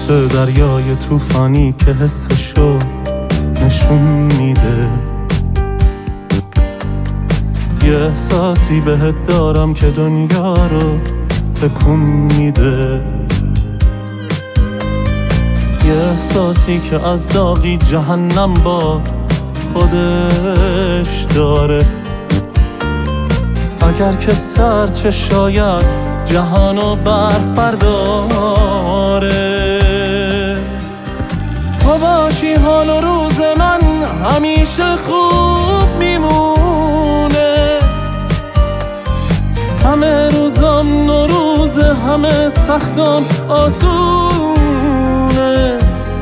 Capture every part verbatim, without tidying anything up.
مثل دریای طوفانی که حسشو نشون میده. یه احساسی بهت دارم که دنیا رو تکون میده. یه احساسی که از داغی جهنم با خودش داره. اگر که سرد چه شاید جهانو برف برداره. تو باشی حال و روز من همیشه خوب میمونه. همه روزم نوروز، همه سختم آسونه.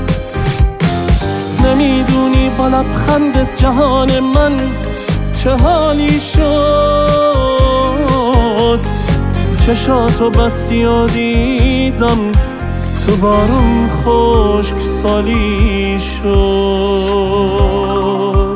نمیدونی با لبخندت جهان من چه حالی شد. چشاتو بستی و دیدم تو بارون خشک سالی شد.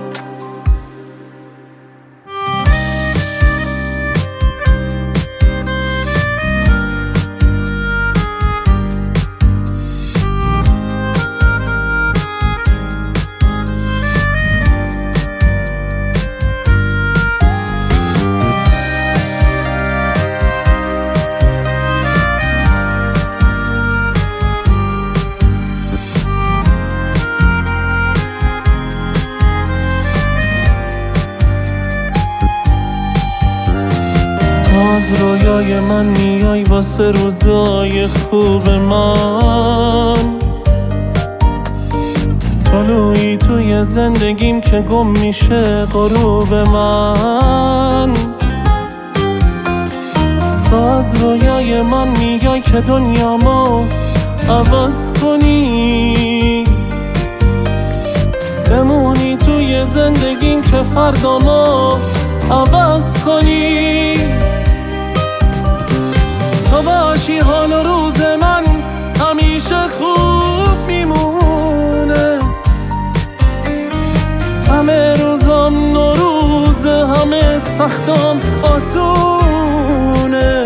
از رویای من میای واسه روزای خوب من. طلوعی توی زندگیم که گم میشه غروب من. تو از رویای من میای که دنیامو عوض کنی. بمونی توی زندگیم که فردامو عوض کنی. تو باشی حال و روز من همیشه خوب میمونه. همه روزم نوروز، همه سختم آسونه.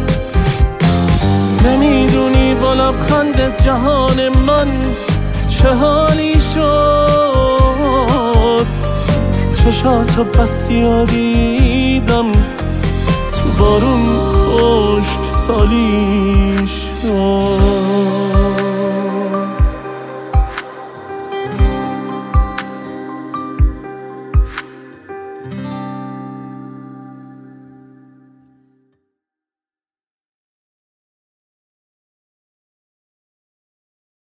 نمیدونی با لبخندت جهان من چه حالی شد. چشاتو بستی و دیدم تو بارون خشک سالی شد.